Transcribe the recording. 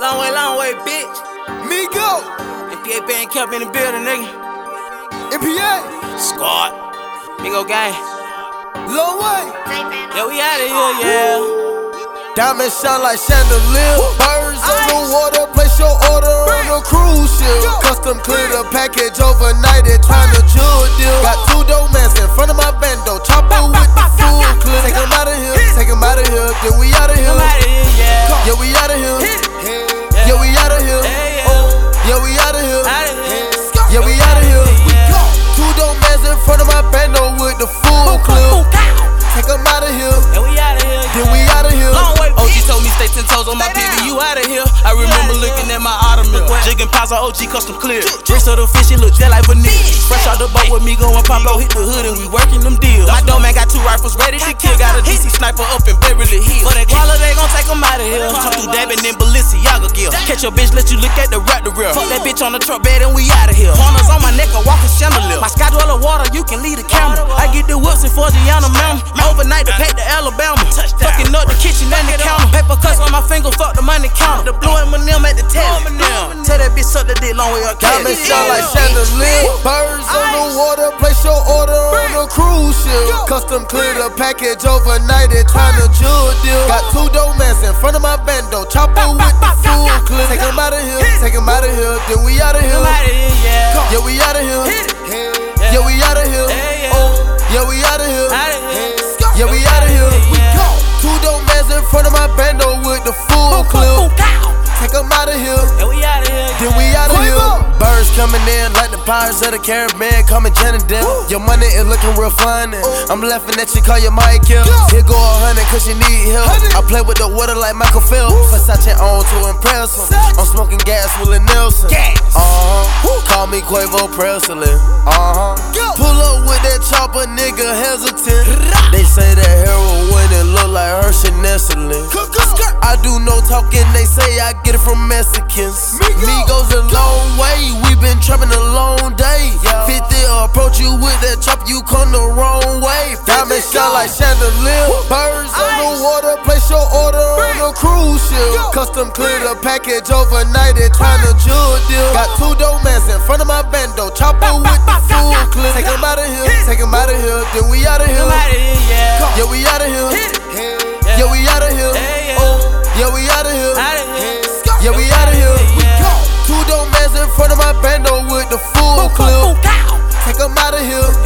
Long way, bitch. Migo. NPA band kept in the building, nigga. NPA. Squad. Migo gang. Long way. Yeah, we outta here, yeah. Diamonds shine like chandelier. Birds on the water, place your order on a cruise ship. Custom clear the package overnight, they tryna jewel deal. Got two domans in front of my bando, chopper with the full clip. Take 'em out of here, take 'em out of here, then we out of here. Yeah, we out of here. Yeah, we out of here. Yeah, we out of here. Yeah, we out of here. Two domans in front of my bando with the full clip. Take 'em out of here. Yeah, we outta here. Then we out of here. OG told me stay 10 toes on my PV, you outta here. I remember looking at my ottoman, jigging piles of OG custom clear. Wrist of the fish, it look just like vanilla. Fresh out the boat with me going Pablo, hit the hood and we working them deals. My domain got 2 rifles ready to kill, got a DC sniper up in Beverly Hills. For that guala, they gon' take 'em out of here. Come through dabbing in Balenciaga gear. Catch your bitch, let you look at the rack the rear. Fuck that bitch on the truck bed and we outta here. Corners on my neck, a walking chandelier. My sky dweller water, you can leave the camera. I get the whips in Forgiana Mountain. Overnight to pack to Alabama. Fucking up the kitchen and the counter. Paper cuts on my finger, fuck the money counter. The blue M&M at the tail. Tell that bitch suck the dick long way up. Diamonds shine like chandelier. Birds on the water, place your order on a cruise ship. Custom clear the package overnight, they tryna jewel deal. Got two domans in front of my bando, chopper with the full clip. Take 'em out of here, take 'em out of here, then we out of here. Yeah, we out of here. Yeah, we out of here. Yeah, we out of here. Yeah, we out of here. Two domans in front of my bando with the full clip. Take 'em out of here. Yeah, we outta here. Then we out of here. Birds coming in like the Pirates of the Caribbean, coming Janet Depp. Your money is looking real fun. I'm laughing at you, call your mic kill. Here go 100 cause you need help. I play with the water like Michael Phelps. Versace on to impress him. I'm smoking gas, Willie Nelson. Call me Quavo Presley. Pull up with that chopper, nigga hesitant. They say that heroin it look like Hershey Nestle. I do no talking, they say I get it from Mexicans. Migos a long way, we been trapping a long day. 50 approach you with that chop, you come the wrong way. Diamonds shine like chandelier. Birds on the water, place your order on a cruise ship. Custom clear the package overnight, they tryna jewel deal. Got two domans in front of my bando, chopper with the full clip. Take 'em out of here, take 'em out of here, then we out of here. Yeah, we out of here. Yeah, we out of here. Yeah, we out of here. Yeah, we out of here. Two domans in front of my bando with the full clip. Take 'em out of here.